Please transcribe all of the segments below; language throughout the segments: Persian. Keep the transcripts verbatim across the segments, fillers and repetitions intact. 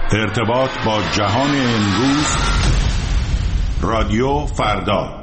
ارتباط با جهان امروز، رادیو فردا.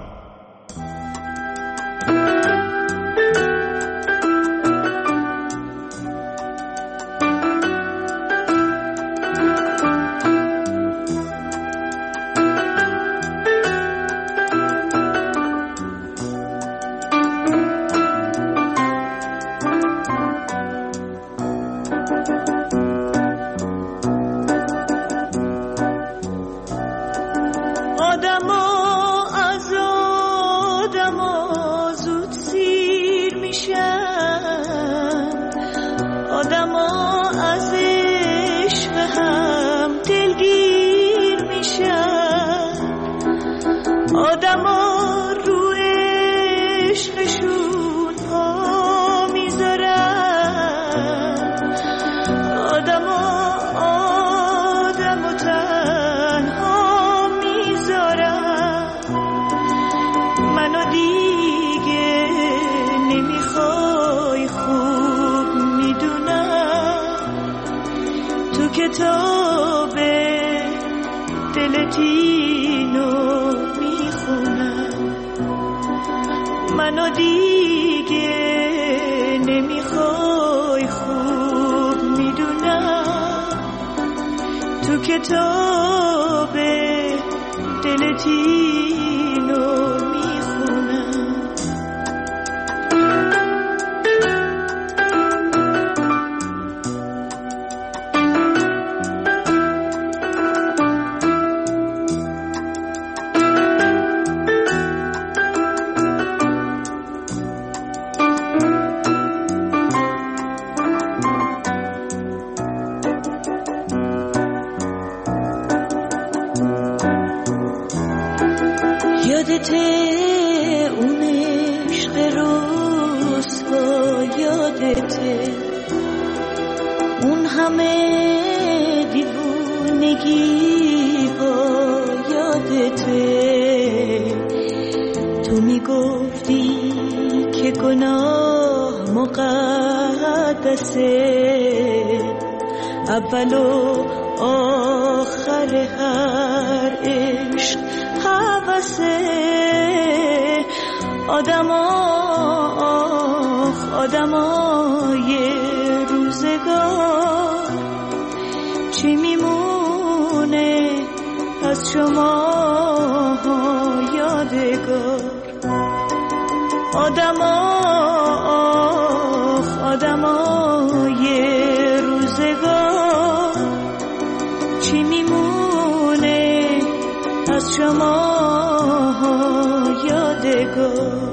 اول و آخر هر عشق هوسه آدما آخ آدمای روزگار چی میمونه از شما یادگار آدما آخ آدمای روزگار چی میمونه از شما یادگار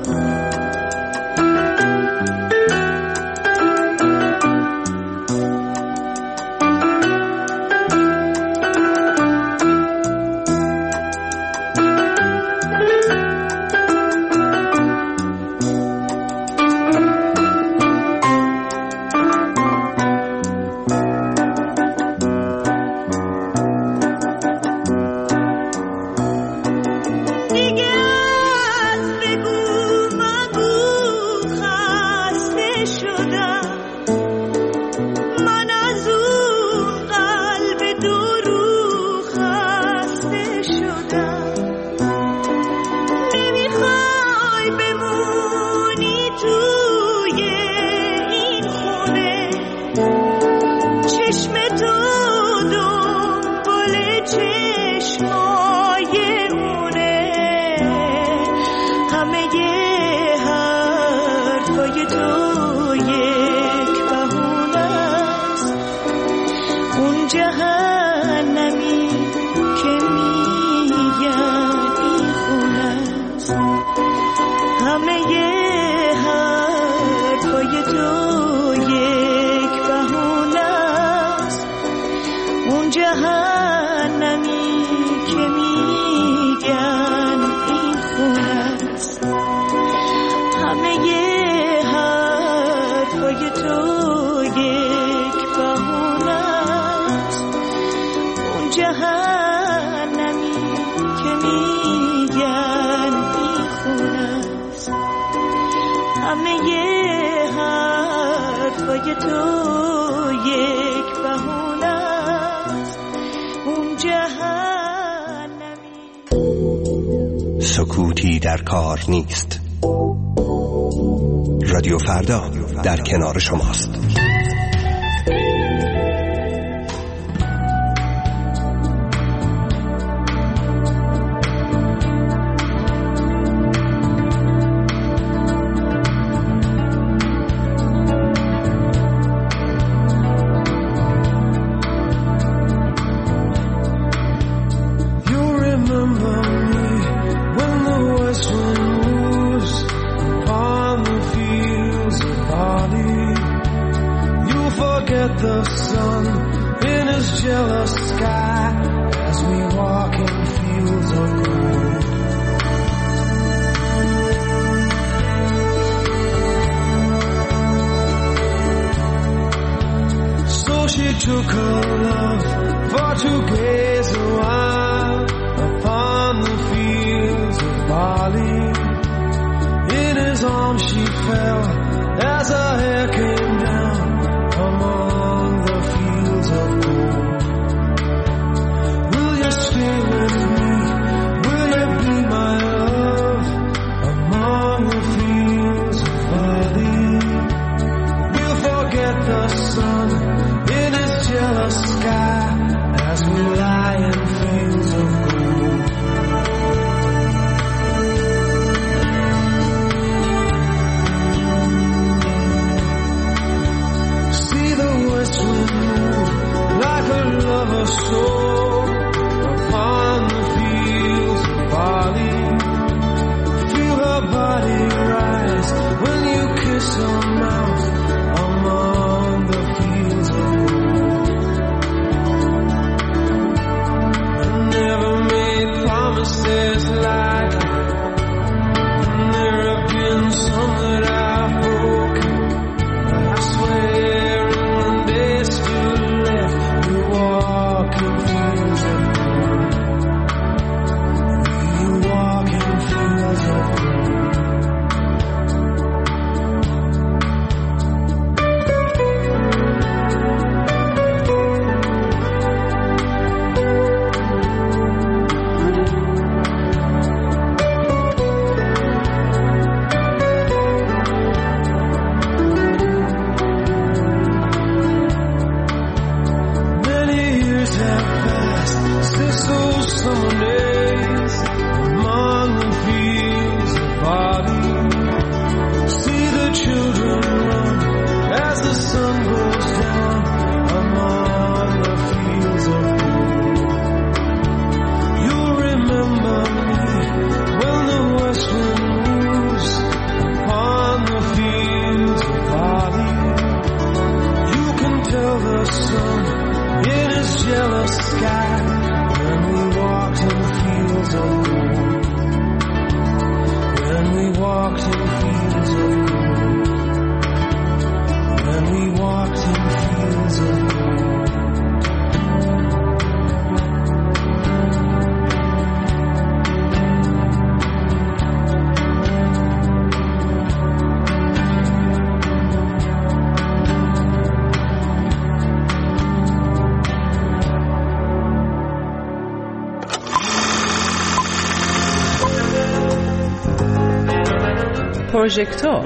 حرفای تو یک بهونه است، سکوتی در کار نیست. رادیو فردا در کنار شماست. Took her love for to gaze a while upon the fields of barley. In his arms she fell as her hair came down among the fields of gold. Will you stay with me? Will you be my love among the fields of barley? We'll forget the sun in his jealous sky as we lie in fields of gold. See the west wind move like a lover's soul upon the fields of barley. Feel her body rise when you kiss her mouth among the fields of gold. Never made promises like and there have been some that I've broken. I swear in the days still left we walk in fields of gold. We walk in fields of gold. پروژکتور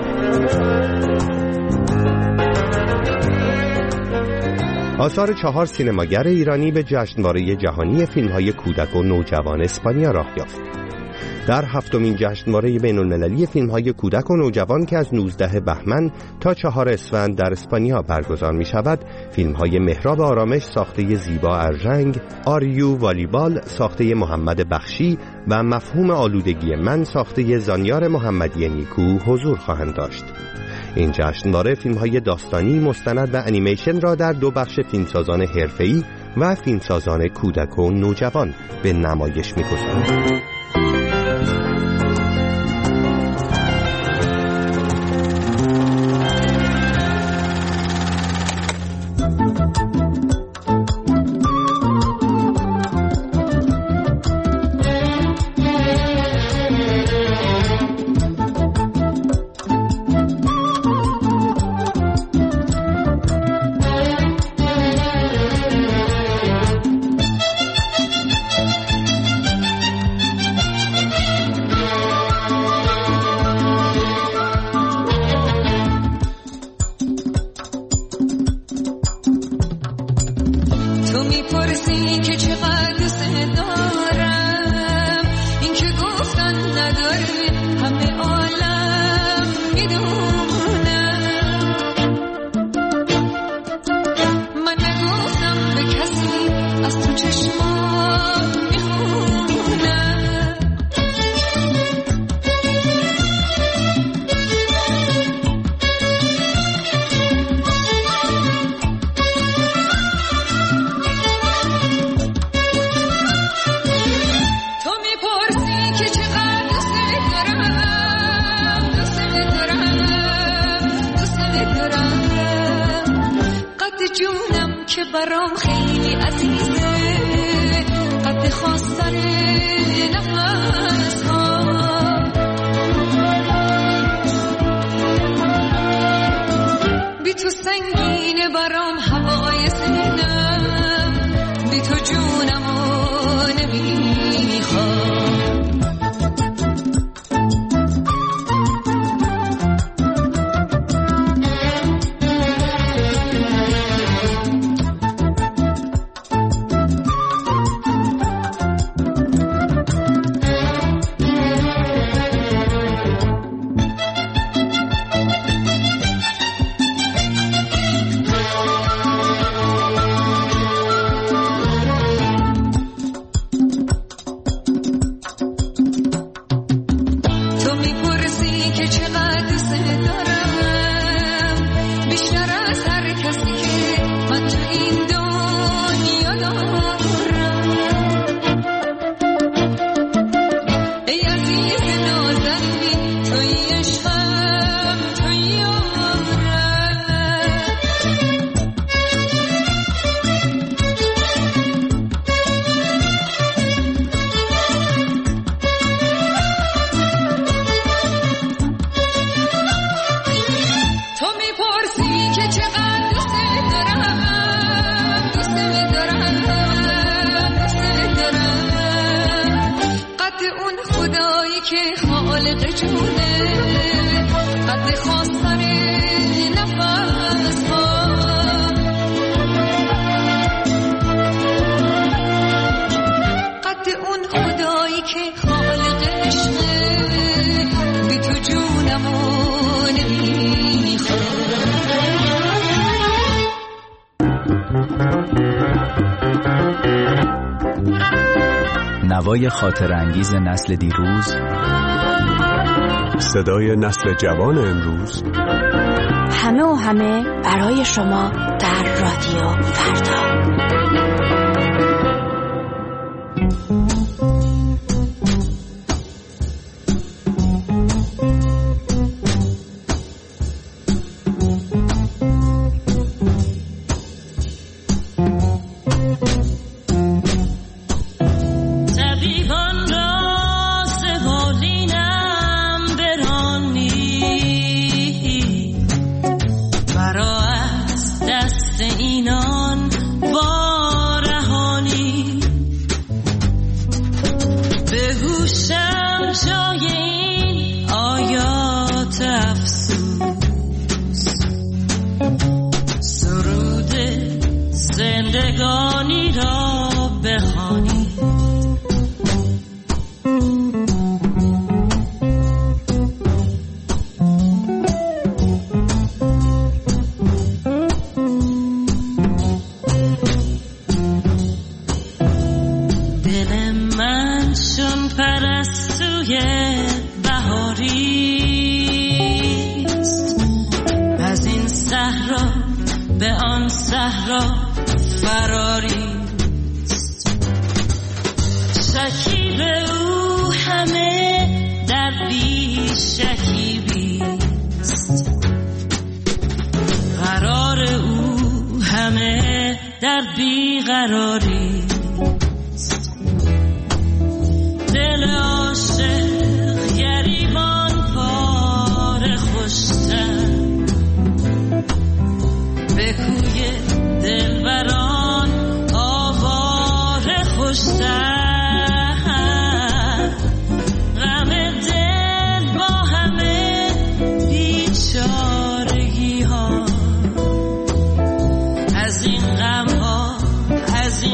آثار چهار سینماگر ایرانی به جشنواره جهانی فیلم‌های کودک و نوجوان اسپانیا راه یافت. در هفتمین جشنواره بین‌المللی فیلم‌های کودک و نوجوان که از نوزدهم بهمن تا چهارم اسفند در اسپانیا برگزار می‌شود، فیلم‌های مهراب آرامش ساخته زیبا ارژنگ، آریو والیبال ساخته محمد بخشی و مفهوم آلودگی من ساخته زانیار محمدی نیکو حضور خواهند داشت. این جشنواره فیلم‌های داستانی، مستند و انیمیشن را در دو بخش فیلمسازان حرفه‌ای و فیلمسازان کودک و نوجوان به نمایش می‌گذارد. میپرسی که چقدر دوست دارم، این که گفتن نداره همه عالم میدونم. من نگفتم به کسی از تو چشمام میخونم. تو میپرسی که چقدر دوست دارم، دوست دارم، دوست دارم. قد جونم که برام خیلی عزیزه، قد خواستن نفس ها. بی تو سنگینه برام هوای سینم، بی تو جونمو نمیخوام. تو میپرسی که چقدر دوست دارم، بیشتر از هر کسی که من تو این دنیا دارم. ای عزیز نازنین توی عشقم، توی یارم. تو میپرسی که چقدر دوست دارم، دوست دارم، دوست دارم. قد اون خدایی که خالق جونه، قد خواستن نفس ها. قد اون خدایی که خالق عشقه، بی تو جونمو نمیخوام. نوای خاطر انگیز نسل دیروز، صدای نسل جوان امروز، همه و همه برای شما در رادیو فردا. طبیبان را سوالینم برانی، مرا از دست اینان وارهانی. به هوشم جای این آیات افسوس، سرود زندگانی را بخوانی. دل من چون پرستوی بهاریست، از این صحرا به آن صحرا فراریست. شکیب او همه در بی شکیبیست، قرار او همه در بی قراریست. دل عاشق گریبان پاره خوشتن، به کوی دلبران آواره خوشتن. غم دل با همه بیچارگی ها، از این غم ها، از این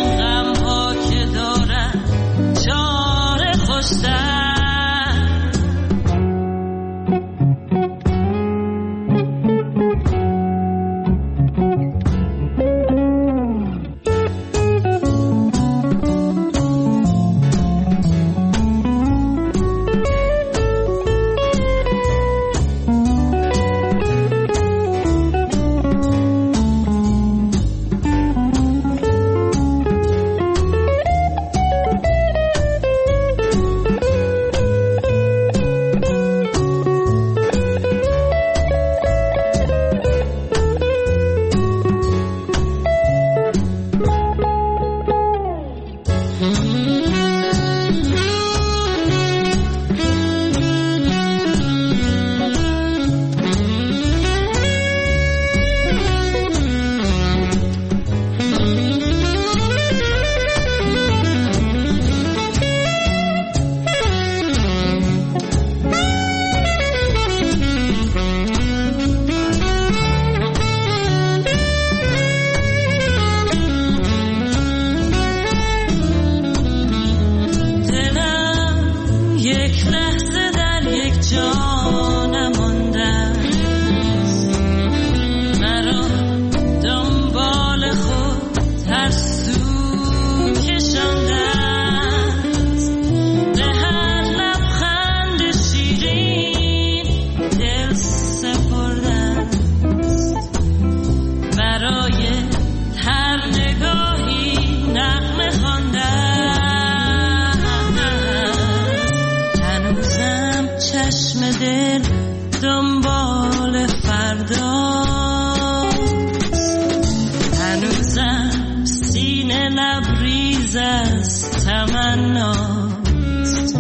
چیز از تمناست.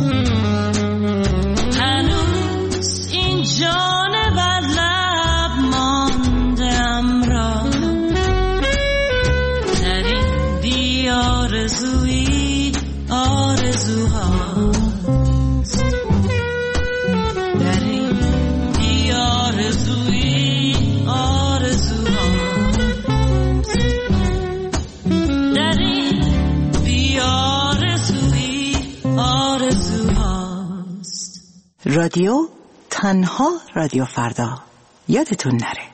هنوز این جان بر لب ماندم را در این بی آرزویی آرزوهاست. در این بی آرزویی آرزوهاست. در این بی آرزویی آرزوهاست. رادیو تنها رادیو فردا، یادتون نره.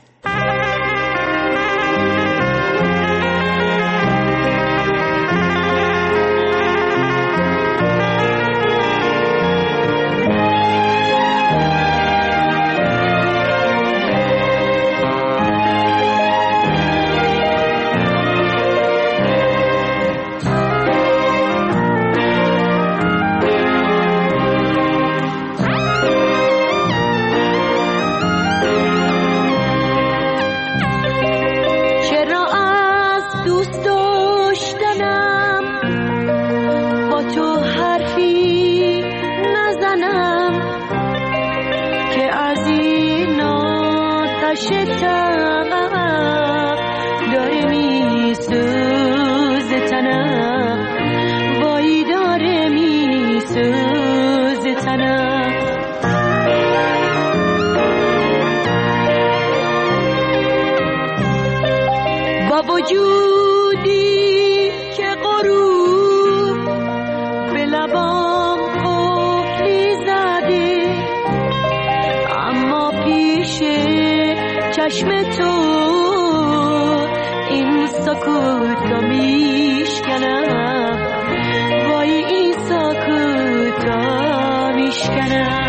وجودی که غروب به لبام قفلی زده، اما پیش چشم تو این سکوت رو میشکنم، وای این سکوت رو میشکنم.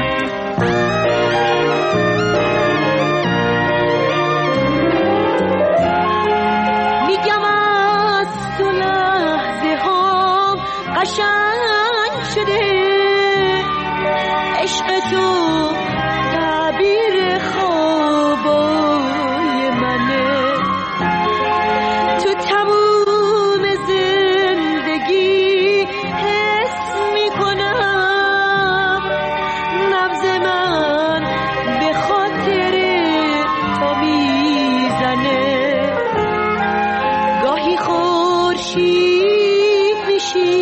قشنگ شده عشق تو، تعبیر خوابای منه. تو تموم زندگی حس میکنم، نبض من به خاطر تو میزنه. گاهی خورشید میشی،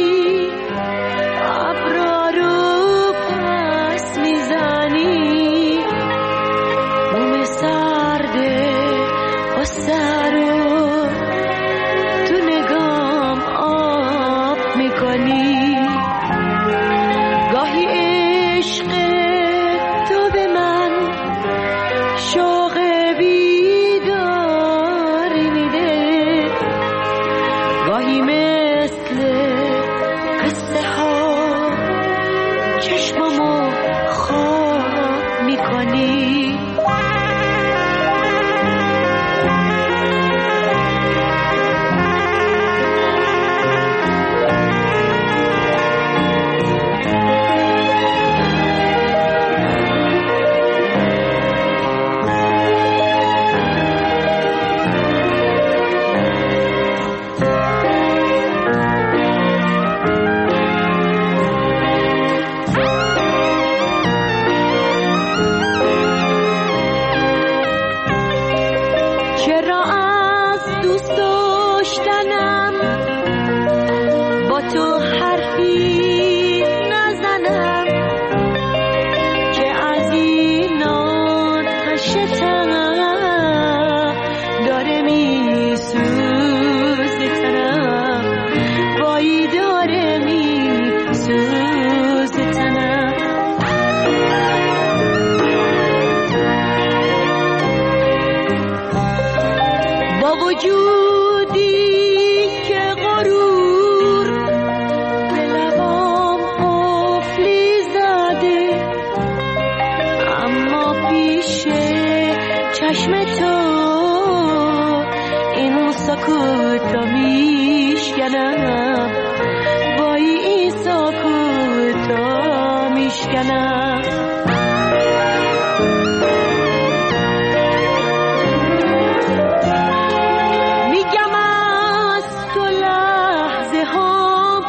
میگم از تو لحظه ها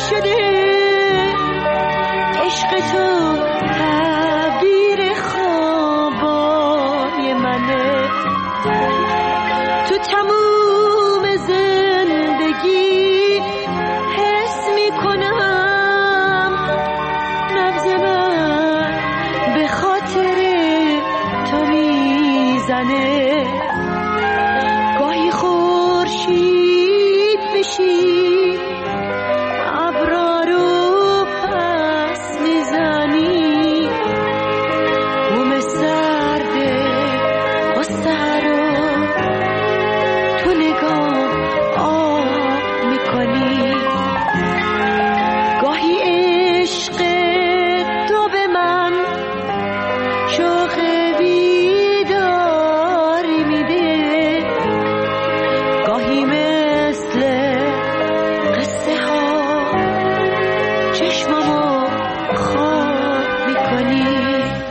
شده عشق تو تعبیر خوابای منه. تو تموم زندگی حس میکنم نبض من به خاطر تو میزنه. گاهی خورشید بشی ابرا رو پس میزنی، بوم سرده غصه رو تو نگاه آب میکنی. گاهی عشق تو به من شوق بیداری میده، گاهی مثل قصه ها چشممو خواب میکنی.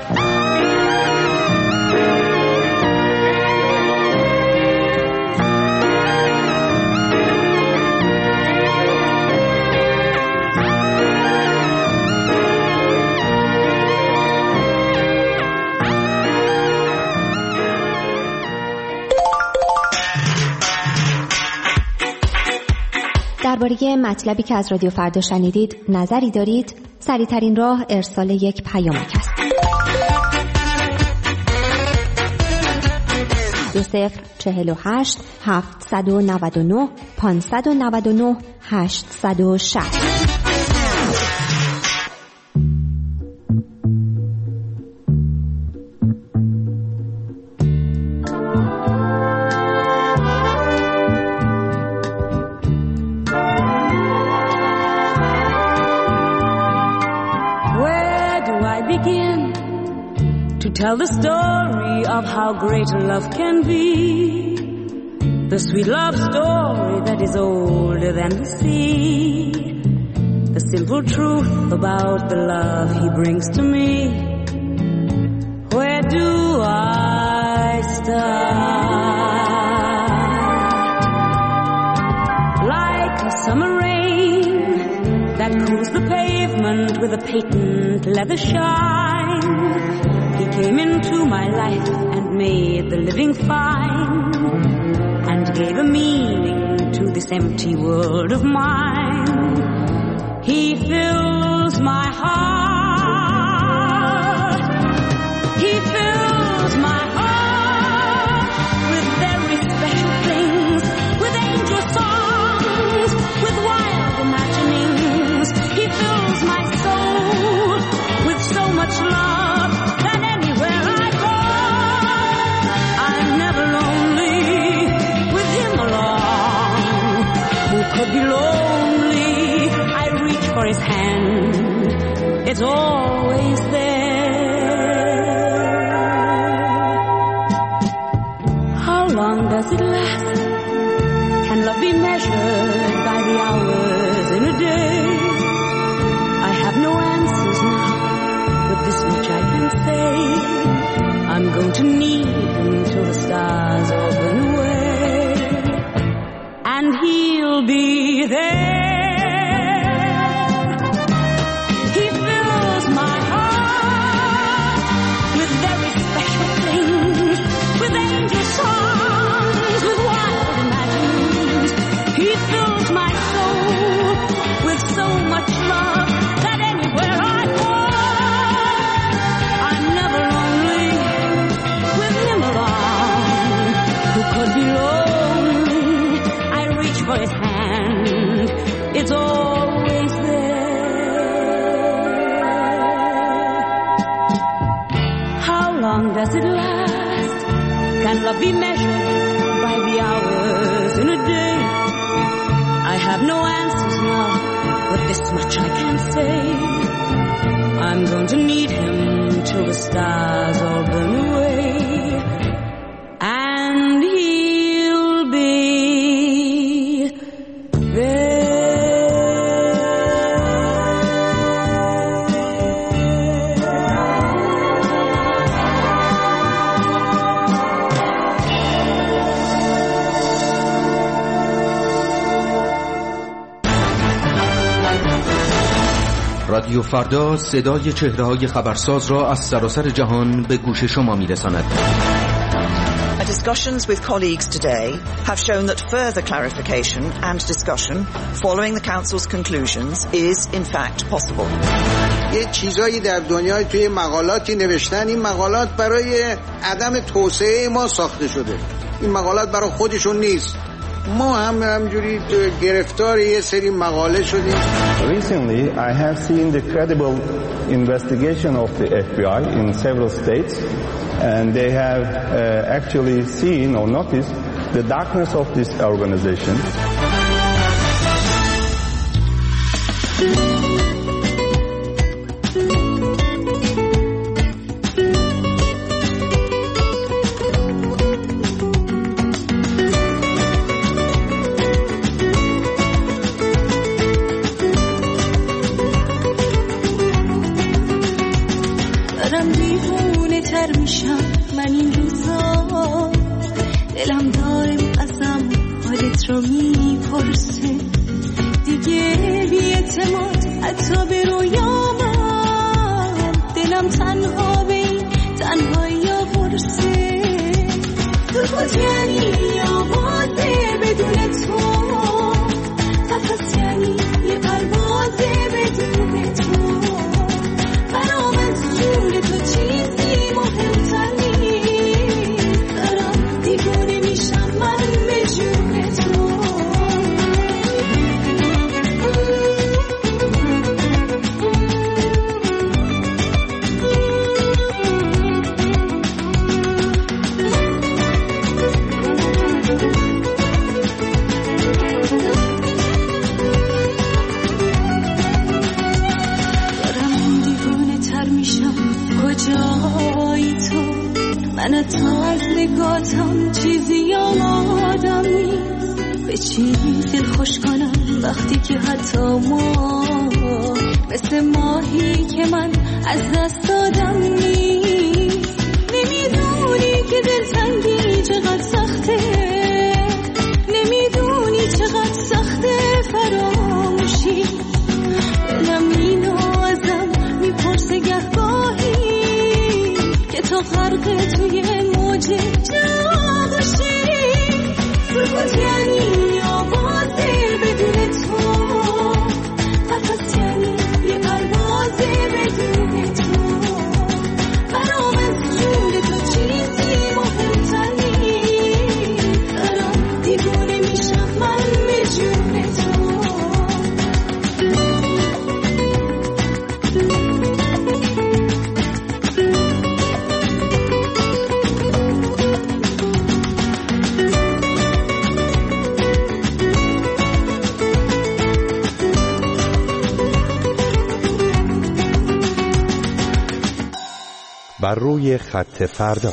درباره مطلبی که از رادیو فردا شنیدید نظری دارید؟ سریع‌ترین راه ارسال یک پیامک است. دو صفر چهل و هشت هفتصد و نود و نه پانصد و نود و نه هشتصد و شصت. Tell the story of how great love can be, the sweet love story that is older than the sea, the simple truth about the love he brings to me. Where do I start? Like a summer rain that cools the pavement with a patent leather shine, he came into my life and made the living fine, and gave a meaning to this empty world of mine. He fills my heart, he fills my heart with very special things, with angel songs, with wild imaginings. He fills my soul with so much love that anywhere I go, I'm never lonely with him along. Who could be lonely? I reach for his hand, it's always there. How long does it last? Can love be measured by the hours in a day? I have no answers now, but this much I can say, I'm going to need him till the stars all burn away, and he'll be there. He fills my heart with very special things, with angel songs, with wild imaginings. He fills my soul with so much love that anywhere I go, I'm never lonely with him along. Who could be lonely? I reach for his hand, it's always there. How long does it last? Can love be measured by the hours in a day? I have no answers now, but this much I can say, I'm going to need him till the stars all burn away, and he'll be there. رادیو فردا صدای چهره‌های خبرساز را از سراسر جهان به گوش شما می‌رساند. Discussions with colleagues today have shown that further clarification and discussion following the Council's conclusions is in fact possible. یه چیزایی در دنیا توی مقالاتی نوشتن، این مقالات برای عدم توسعه ما ساخته شده، این مقالات برای خودشون نیست. ما هم همجوری گرفتار یه سری مقاله شدیم. Recently I have seen the credible investigation of the F B I in several states and they have uh, actually seen or noticed the darkness of this organization. بر روی خط فردا.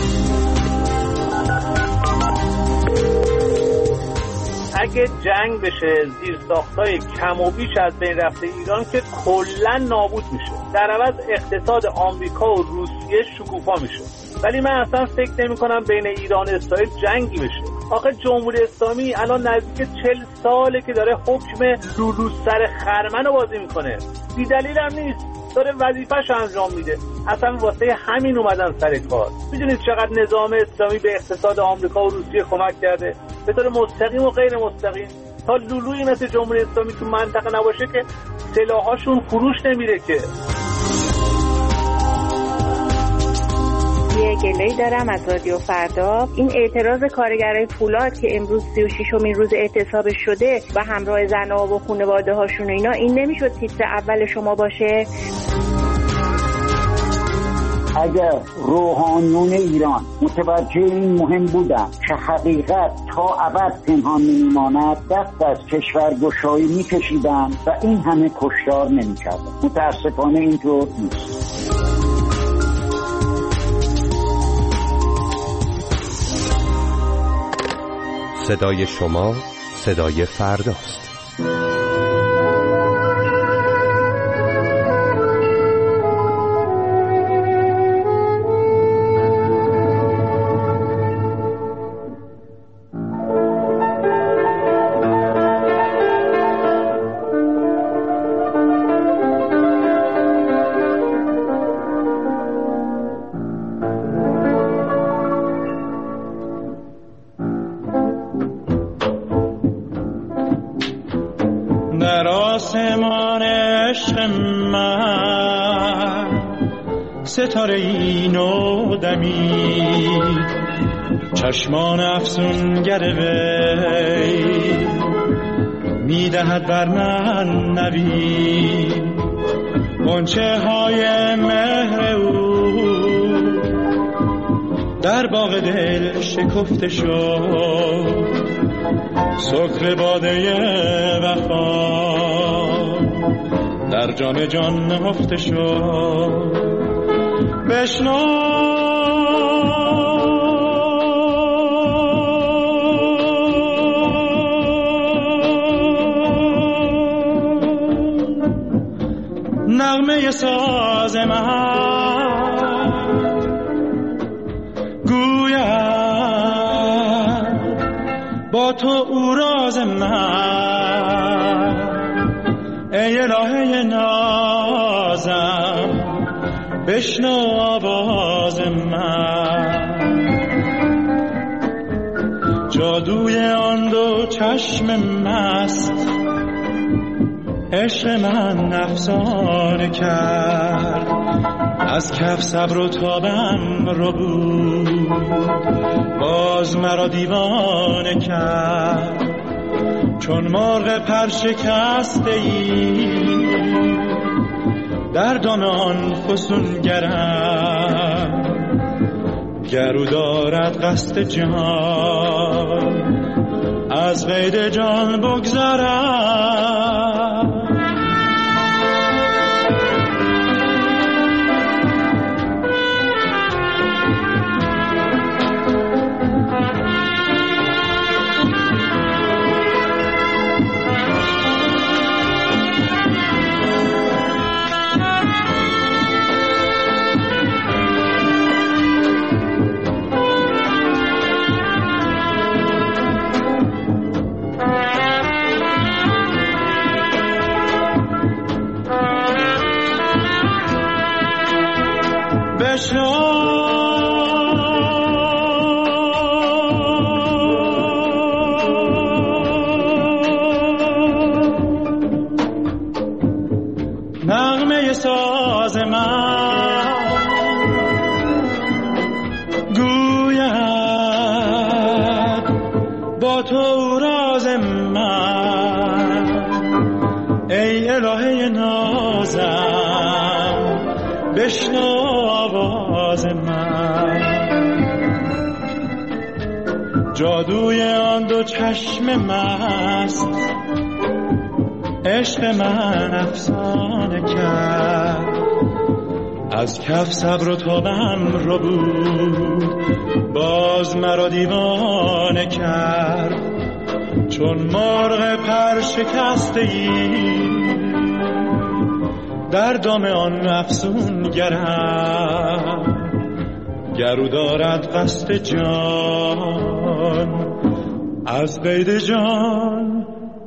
اگه جنگ بشه، زیر ساختای کم و بیش از بین رفته ایران که کلا نابود میشه، در عوض اقتصاد آمریکا و روسیه شکوفا میشه. ولی من اصلا فکر نمی کنم بین ایران و اسرائیل جنگی بشه. آخه جمهوری اسلامی الان نزدیک چل ساله که داره حکم لولو سر خرمن رو بازی میکنه، بی دلیل هم نیست، داره وظیفه‌ش انجام میده. اصلا واسه همین اومدن سر کار. میدونید چقدر نظام اسلامی به اقتصاد آمریکا و روسیه کمک کرده، به طور مستقیم و غیر مستقیم. تا لولویی مثل جمهوری اسلامی تو منطقه نباشه که سلاحاشون فروش نمیره که. یه گله‌ای دارم از رادیو فردا. این اعتراض کارگرای فولاد که امروز سی و ششمین روز اعتصاب شده و همراه زن‌ها و خانواده هاشون و اینا، این نمیشد تیتر اول شما باشه؟ اگر روحانیون ایران متوجه این مهم بودن که حقیقت تا ابد پنهان نمیماند، دست از کشورگشایی میکشیدن و این همه کشتار نمیکردن. متاسفانه اینطور نیست. صدای شما صدای فرداست. در آسمان عشق من ستاره ای نو دمید، چشمان افسونگر وی میدهد بر من نوید. غنچه های مهر او در باغ دل شکفته شد، سکر باده وفا در جام جان نهفته شد. بشنو نغمه ساز من، گویم با تو او راز من. ای الهه نازم بشنو آواز من. جادوی آن دو چشم مست عشق من افسانه کرد، از کف صبر و تابم رو بود، باز مرا دیوانه کرد. چون مرغ پر شکسته ای در دام آن فسونگرم، گرو دارد قصد جان از قید جان بگذارم. نغمه ساز من، گوید با تو راز من. ای الهه نازم بشنو آواز من. جادوی آن دو چشم مست عشق من افسانه کرد، از کف صبر و تابم رو بود، باز مرا دیوانه کرد. چون مرغ پر شکسته ای در دام آن افسونگرم، گرو دارد قصد جان از قید جان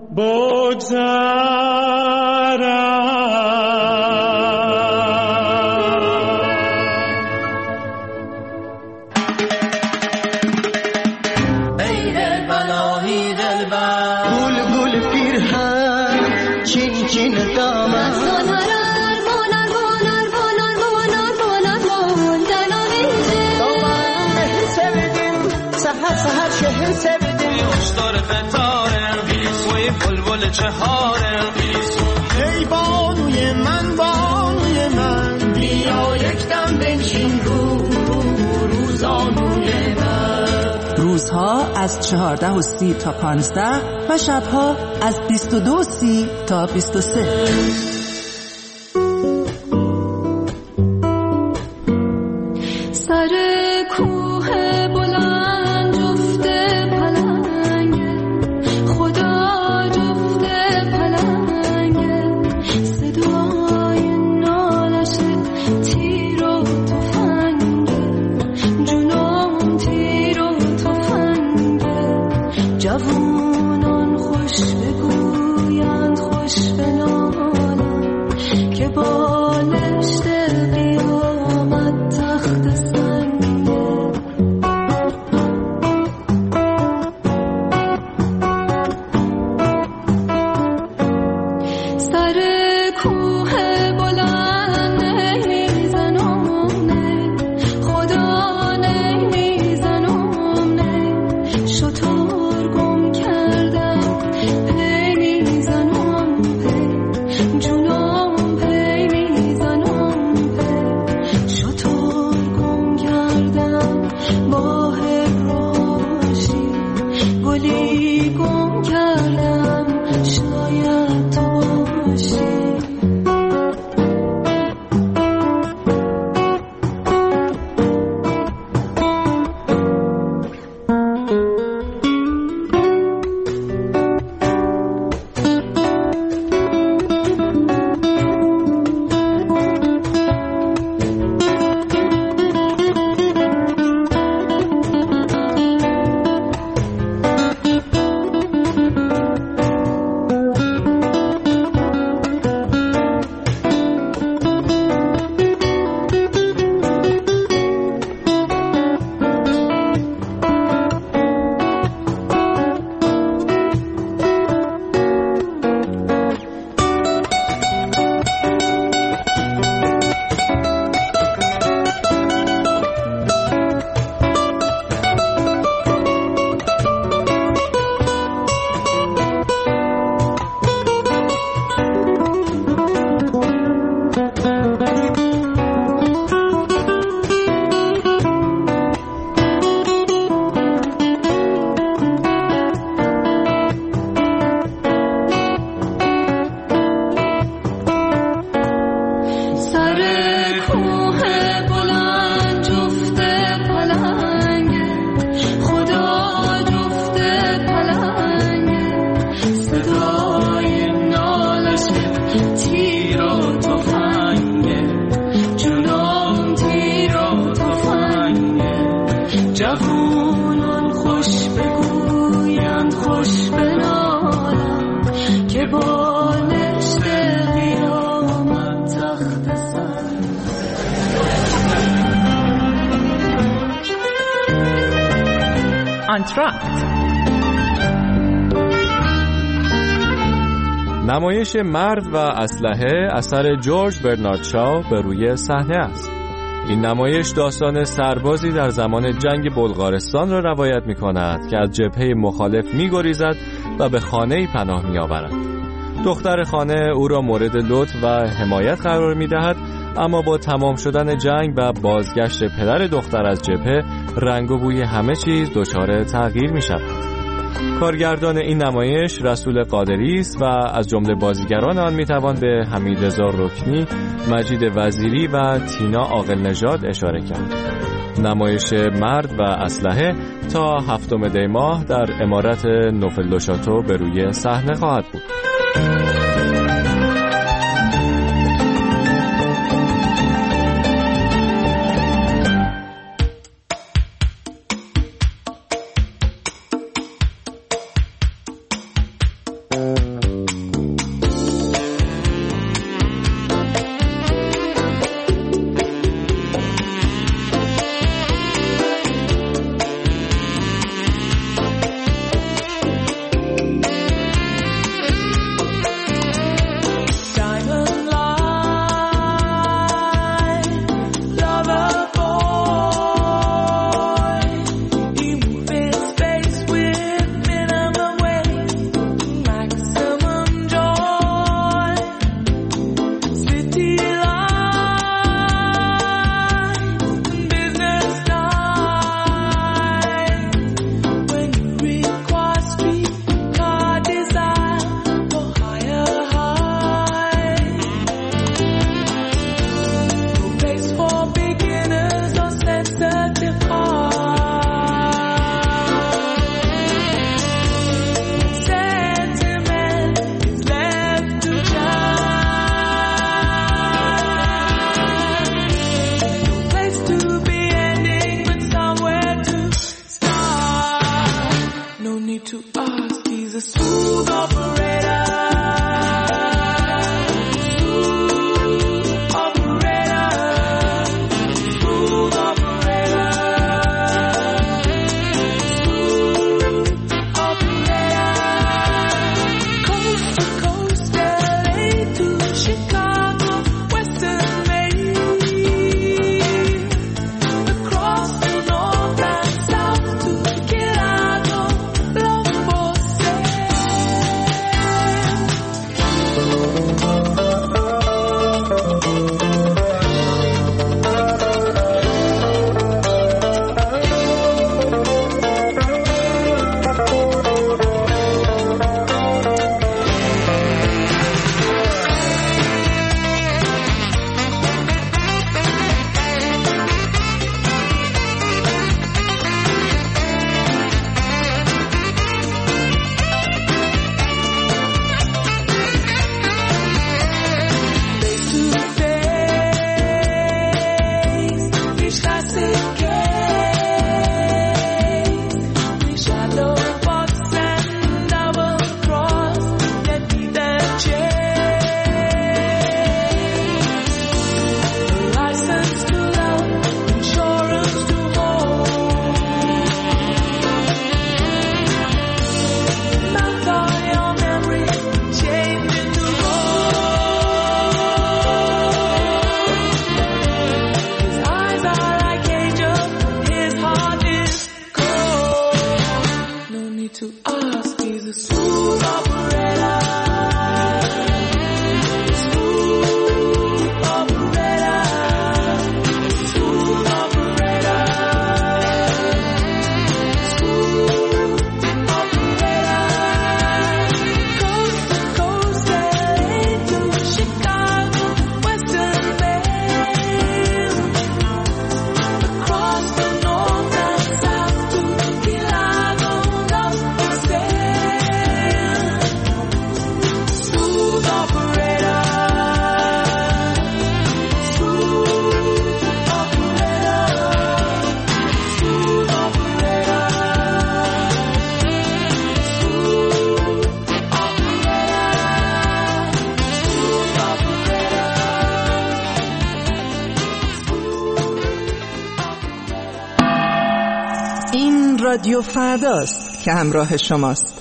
بگذرم. بلبل چهارم ای بانوی من بانوی من، بیا یک دم بنشین رو روزانوی من. روزها از چهارده و سی تا پانزده و شبها از بیست و دو و سی تا بیست و سه. سر کوه بلند جفته پلنگه، خدا جفته پلنگه، صدای نالش تیر و تفنگه، جنون تیر و تفنگه. جوانان خوش بگویند خوش بنالند که بالشت قیامت تخت سنگه. سر کوه بلند نمیزنم نه خدا نمیزنم نه شطور گم کردم پی میزنم پی جونم پی میزنم پی شطور گم کردم با هراشی گلی گم کردم شاید تو باشی آنتراکت. نمایش مرد و اسلحه اثر جورج برنارد شاو به روی صحنه است. این نمایش داستان سربازی در زمان جنگ بلغارستان را روایت می کند که از جبهه مخالف می گریزد و به خانه‌ای پناه می آورد. دختر خانه او را مورد لطف و حمایت قرار می دهد، اما با تمام شدن جنگ و بازگشت پدر دختر از جبهه رنگ و بوی همه چیز دچار تغییر می شود. کارگردان این نمایش رسول قادری است و از جمله بازیگران آن می توان به حمیدرضا رکنی، مجید وزیری و تینا عاقل نژاد اشاره کرد. نمایش مرد و اسلحه تا هفتم دی ماه در عمارت نوفل دو شاتو به روی صحنه خواهد بود. رادیو فرداست که همراه شماست.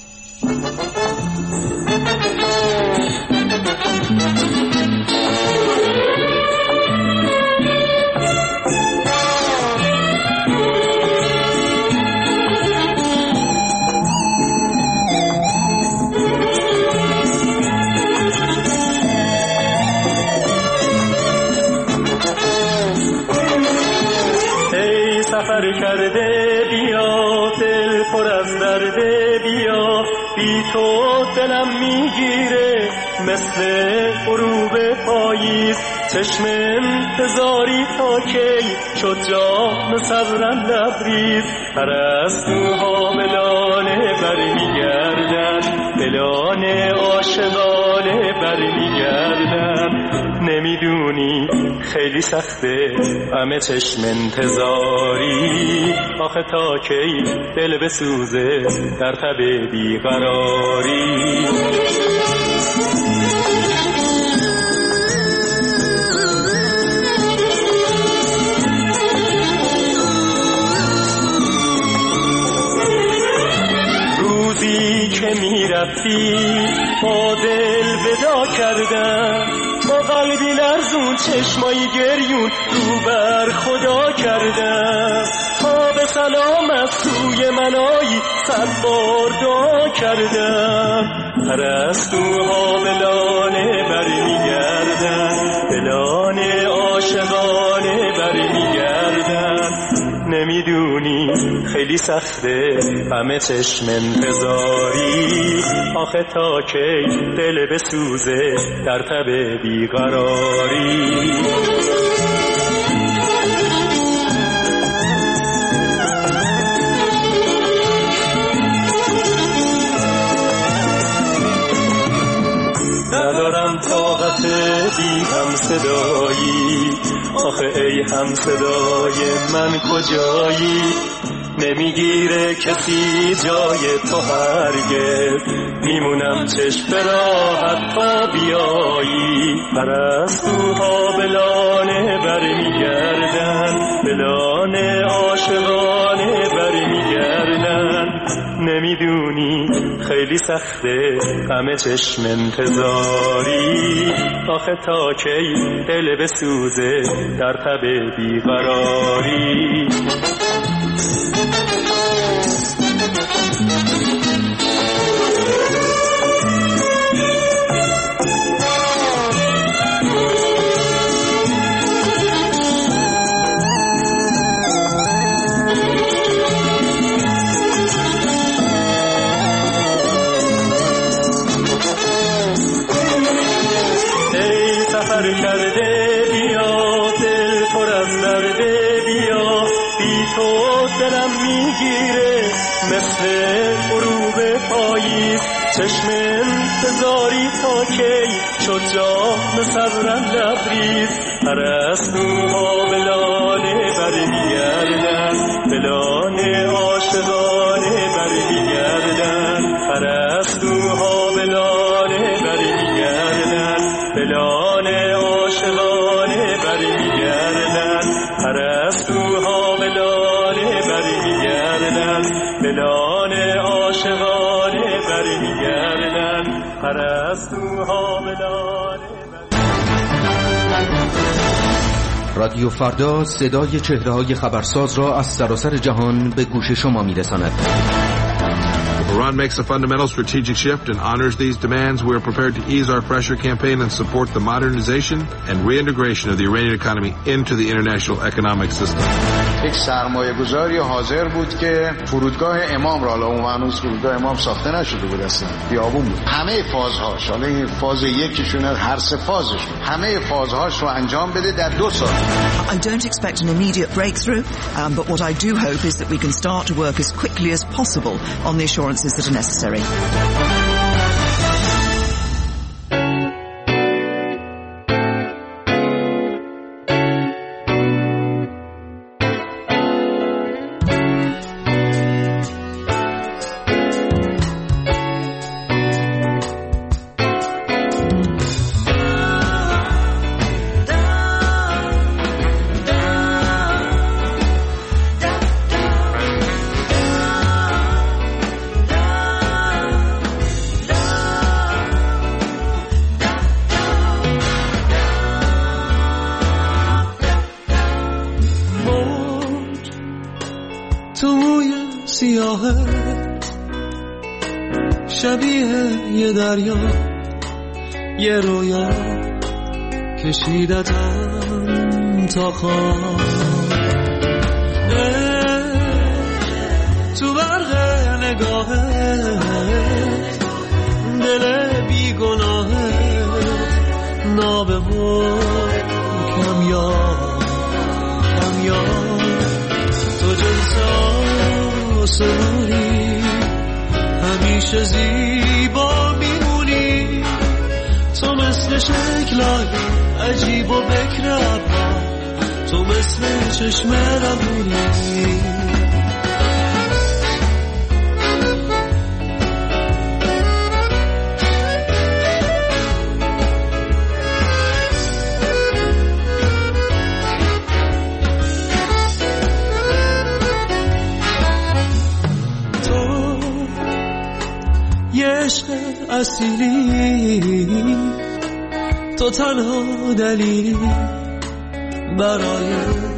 سفر کرده بیا، دل پر از درده بیا، بی تو دلم میگیره مثل غروب پاییز. چشم انتظاری تا کی شد جام صبرم لبریز. پرستوها ملانه برمیگردن، ملانه عاشقانه برمیگردن. نمیدونی خیلی سخته همه چشم انتظاری، آخه تا کی دل بسوزه در تب بیقراری. روزی که میرفتی با دل ودا کردم، با قلبی لرزون چشمایی گریون رو بر خدا کردم. تا به سلام از سوی منایی صد بار دعا کردم. پرستوها ملانه برمیگردن، ملانه عاشقانه برمیگردن. نمیدونی خیلی سخته همه چشم انتظاری، آخه تا کی دل بسوزه در تب بیقراری. ندارم طاقت بی هم صدایی، آخه ای هم صدای من کجایی؟ نمیگیره کسی جای تو هرگز، میمونم چشم راحت تا بیایی. پرستوها بلانه برمیگردن، بلانه عاشقانه برمیگردن. نمیدونی خیلی سخته همه چشم انتظاری، آخه تا کی دل بسوزه در تب بیقراری. سفر کرده بیا، دل پر از درده بیا، بی تو دلم میگیره مثل غروب پاییز. چشم انتظاری تا کی شد جام صبرم لبریز. پرستوها ملانه برمیگردن، ملانه عاشقانه برمیگردن. پرستوها ملانه برمیگردن، ملانه عاشقانه برمیگردن. پرستوها ملانه برمیگردن، ملانه عاشقانه برمیگردن. پرستوها ملانه. رادیو فردا صدای چهره‌های خبرساز را از سراسر جهان به گوش شما می‌رساند. Iran makes a fundamental strategic shift and honors these demands. We are prepared to ease our pressure campaign and support the modernization and reintegration of the Iranian economy into the international economic system. یک سرمایه گذاری حاضر بود که فرودگاه امام را، حالا اون هنوز فرودگاه امام ساخته نشده بود، اصلا بیابون بود. همه فازهاش، حالا این فاز یکیشون هر سه فازش، همه فازهاش رو انجام بده در دو سال. I don't expect an immediate breakthrough, um, but what I do hope is that we can start to work as quickly as possible on the assurances that are necessary. نگاهت شبیه یه دریا، یه رویا کشیدتم تا خواب. تو برق نگاهت دل بی گناهت نابه و کمیاب کمیاب. تو جنس آسمونی همیشه زیبا میمونی. تو مثل شکلای عجیب و بکر ابرا، تو مثل چشم رمونی. عشق اصیلی، تو تنها دلیلی برای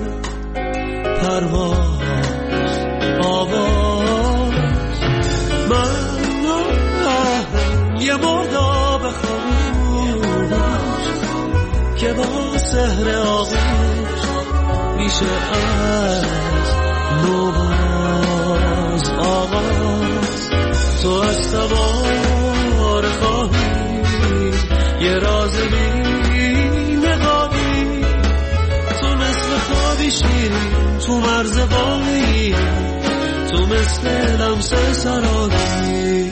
پرواز آواز. من یه مرداب خاموش که با سحر آغوش میشه از نواز آغاز. تو از سوار خواهی یه راز بی نقابی، تو مثل خوابی شیرین تو مرز واقعی، تو مثل لمس سرابی.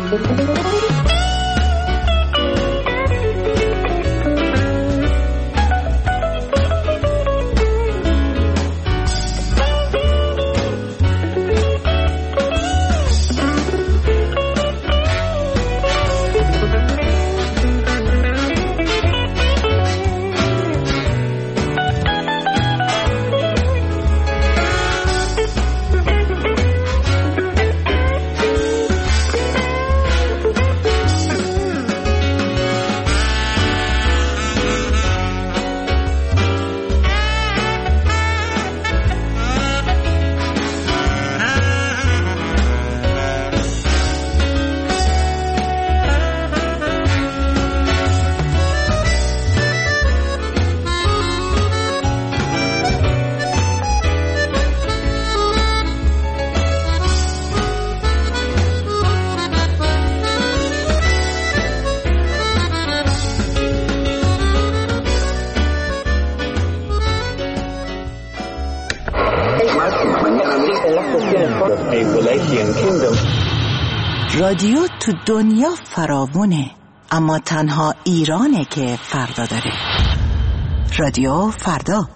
رادیو تو دنیا فراوونه، اما تنها ایرانه که فردا داره. رادیو فردا.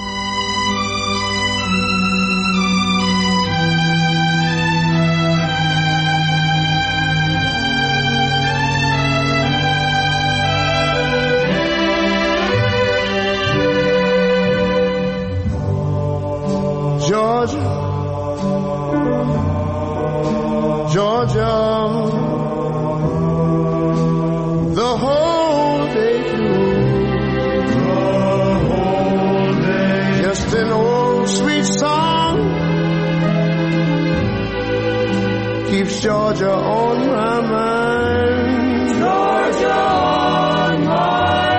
Georgia, Georgia, the whole day through, the whole day, just an old sweet song keeps Georgia on my mind. Georgia on my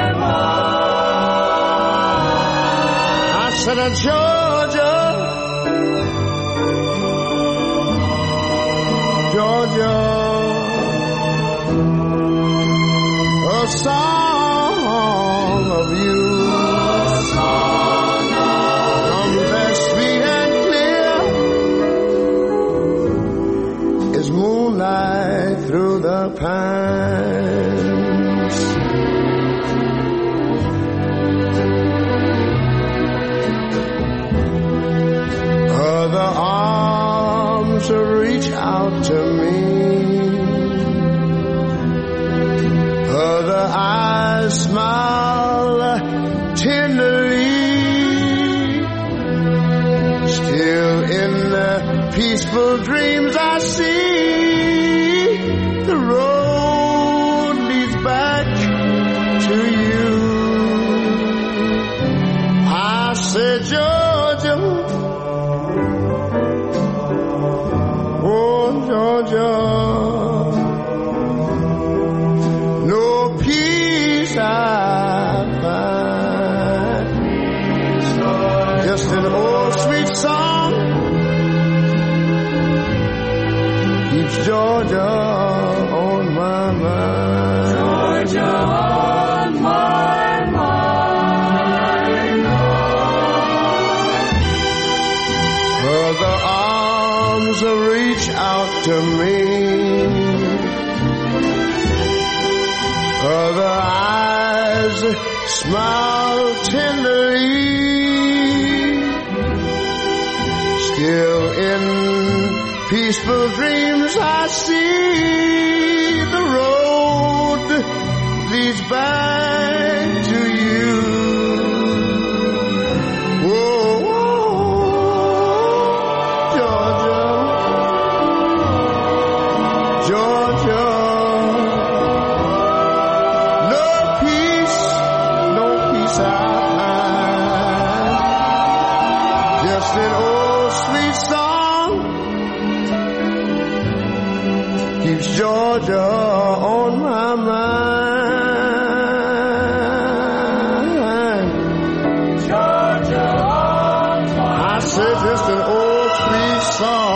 mind. I said, Georgia, Georgia, a song of you, a song comes as sweet and clear as moonlight through the pines. Other arms reach out to me, other eyes smile tenderly. Still in the peaceful dreams I see, the road leads back to you. I said, Georgia, oh, Other eyes smile tenderly. Still in peaceful dreams I see the road leads back to you. Whoa, whoa, Georgia, Georgia. No peace, no peace I find. Just an old sweet song keeps Georgia on my mind. Georgia on my mind. I said just an old sweet song